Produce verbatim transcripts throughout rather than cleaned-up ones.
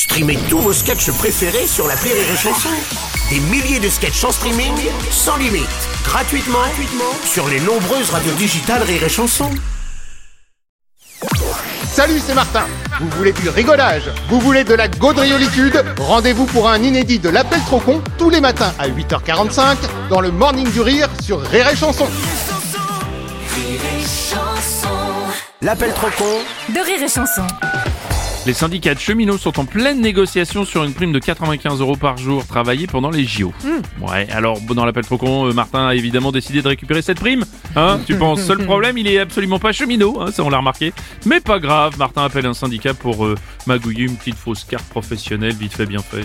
Streamez tous vos sketchs préférés sur l'appli Rire et Chanson. Des milliers de sketchs en streaming, sans limite, gratuitement, gratuitement sur les nombreuses radios digitales Rire et Chanson. Salut, c'est Martin. Vous voulez du rigolage? Vous voulez de la gaudriolitude? Rendez-vous pour un inédit de l'Appel trop con tous les matins à huit heures quarante-cinq dans le Morning du Rire sur Rire et Chanson. L'appel trop con de Rire et Chanson. Les syndicats de cheminots sont en pleine négociation sur une prime de quatre-vingt-quinze euros par jour travaillé pendant les J O. Mmh. Ouais, alors dans l'appel trop con, euh, Martin a évidemment décidé de récupérer cette prime. Hein, tu penses? Seul problème, il est absolument pas cheminot, hein, ça on l'a remarqué. Mais pas grave, Martin appelle un syndicat pour euh, magouiller une petite fausse carte professionnelle, vite fait, bien fait.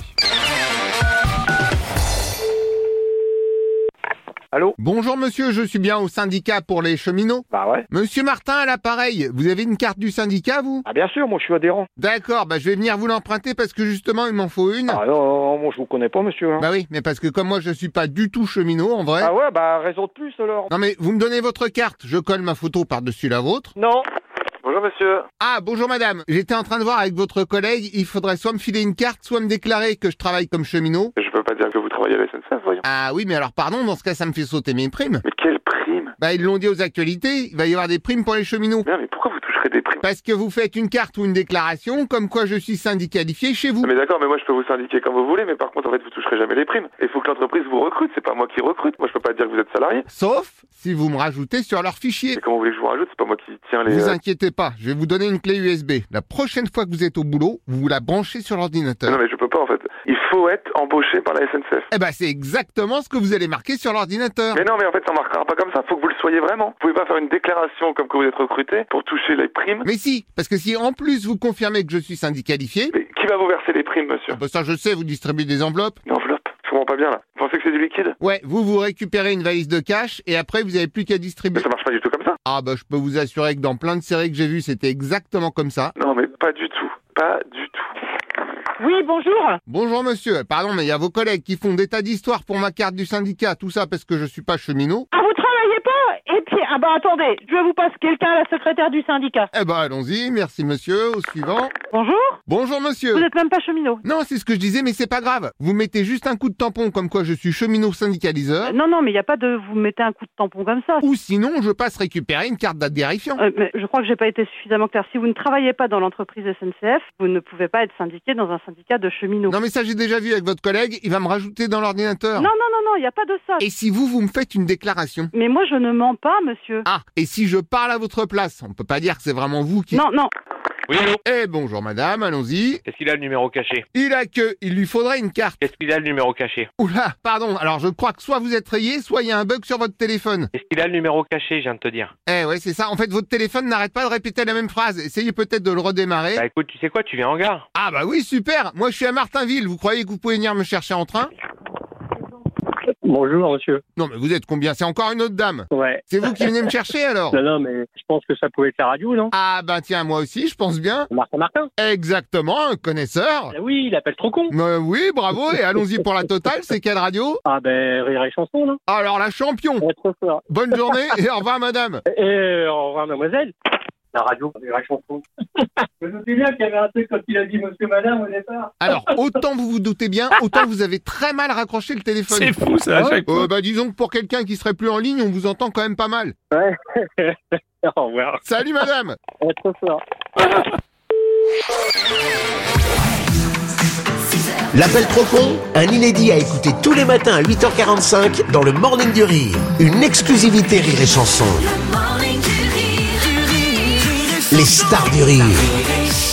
Allô? Bonjour monsieur, je suis bien au syndicat pour les cheminots. Bah ouais. Monsieur Martin à l'appareil, vous avez une carte du syndicat vous? Ah bien sûr, moi je suis adhérent. D'accord, bah je vais venir vous l'emprunter parce que justement il m'en faut une. Ah non, non, moi je vous connais pas monsieur. Hein. Bah oui, mais parce que comme moi je suis pas du tout cheminot en vrai. Ah ouais, bah raison de plus alors. Non mais vous me donnez votre carte, je colle ma photo par-dessus la vôtre. Non. Bonjour monsieur. Ah bonjour madame, j'étais en train de voir avec votre collègue, il faudrait soit me filer une carte, soit me déclarer que je travaille comme cheminot. Je peux pas dire que vous travaillez à la S N C F, voyons. Ah oui, mais alors pardon, dans ce cas ça me fait sauter mes primes. Mais quelle prime? Bah ils l'ont dit aux actualités, il va y avoir des primes pour les cheminots. Bien, mais pourquoi vous toucherez des primes? Parce que vous faites une carte ou une déclaration comme quoi je suis syndicalifié chez vous. Mais d'accord, mais moi je peux vous syndiquer comme vous voulez, mais par contre en fait vous toucherez jamais les primes. Il faut que l'entreprise vous recrute, c'est pas moi qui recrute. Moi je peux pas dire que vous êtes salarié. Sauf si vous me rajoutez sur leur fichier. Et comment vous voulez que je vous rajoute? C'est pas moi qui tiens les... Vous euh... inquiétez pas, je vais vous donner une clé U S B. La prochaine fois que vous êtes au boulot, vous vous la branchez sur l'ordinateur. Non mais je peux pas en fait. Il faut être embauché par la S N C F. Eh ben c'est exactement ce que vous allez marquer sur l'ordinateur. Mais non mais en fait ça marquera pas comme ça, faut que vous le soyez vraiment. Vous pouvez pas faire une déclaration comme que vous êtes recruté pour toucher les primes. Mais si, parce que si en plus vous confirmez que je suis syndicalifié... Mais qui va vous verser les primes monsieur? Ah bah ça je sais, vous distribuez des enveloppes. Une enveloppe? Je comprends pas bien là. Vous pensez que c'est du liquide? Ouais, vous vous récupérez une valise de cash et après vous avez plus qu'à distribuer. Mais ça marche pas du tout comme ça. Ah bah je peux vous assurer que dans plein de séries que j'ai vues c'était exactement comme ça. Non mais pas du tout, pas du tout. Oui, bonjour. Bonjour monsieur, pardon mais il y a vos collègues qui font des tas d'histoires pour ma carte du syndicat, tout ça parce que je suis pas cheminot. Ah, vous travaillez pas? Et puis, ah bah attendez, je vous passe quelqu'un à la secrétaire du syndicat. Eh ben allons-y, merci monsieur, au suivant. Bonjour. Bonjour monsieur. Vous êtes même pas cheminot. Non, c'est ce que je disais mais c'est pas grave. Vous mettez juste un coup de tampon comme quoi je suis cheminot syndicaliseur. Euh, non, non, mais il y a pas de... Vous mettez un coup de tampon comme ça. Ou sinon je passe récupérer une carte d'adhérifiant. Euh, mais je crois que j'ai pas été suffisamment clair. Si vous ne travaillez pas dans l'entreprise S N C F, vous ne pouvez pas être syndiqué dans un syndicat de cheminots. Non mais ça j'ai déjà vu avec votre collègue, il va me rajouter dans l'ordinateur. Non, non, non, non, il n'y a pas de ça. Et si vous, vous me faites une déclaration? Mais moi, je ne mens pas, monsieur. Ah, et si je parle à votre place? On peut pas dire que c'est vraiment vous qui... Non, non. Oui, allô? Eh bonjour madame, allons-y. Qu'est-ce qu'il a le numéro caché? Il a que, il lui faudrait une carte. Qu'est-ce qu'il a le numéro caché? Oula, pardon, alors je crois que soit vous êtes rayé, soit il y a un bug sur votre téléphone. Qu'est-ce qu'il a le numéro caché, je viens de te dire? Eh ouais, c'est ça, en fait votre téléphone n'arrête pas de répéter la même phrase. Essayez peut-être de le redémarrer. Bah écoute, tu sais quoi, tu viens en gare. Ah bah oui, super. Moi je suis à Martinville, vous croyez que vous pouvez venir me chercher en train? Bonjour monsieur. Non mais vous êtes combien? C'est encore une autre dame. Ouais. C'est vous qui venez me chercher alors? Non, non, mais je pense que ça pouvait être la radio, non? Ah ben tiens, moi aussi, je pense bien. Martin Martin. Exactement, un connaisseur. Ah oui, il appelle trop con. Euh, oui, bravo, et allons-y pour la totale, c'est quelle radio? Ah ben, Rire et Chanson, non? Alors la champion. Ouais, trop fort. Bonne journée et au revoir madame. Et euh, au revoir mademoiselle. La radio, Rire et Chanson. Je me souviens qu'il y avait un truc quand il a dit monsieur madame au départ. Alors, autant vous vous doutez bien, autant vous avez très mal raccroché le téléphone. C'est fou ça, à chaque fois. Euh, bah disons que pour quelqu'un qui serait plus en ligne, on vous entend quand même pas mal. Ouais. Au revoir. Salut madame. Ouais, trop fort. L'appel trop con, un inédit à écouter tous les matins à huit heures quarante-cinq dans le Morning du Rire. Une exclusivité Rire et Chanson. Les stars du rire.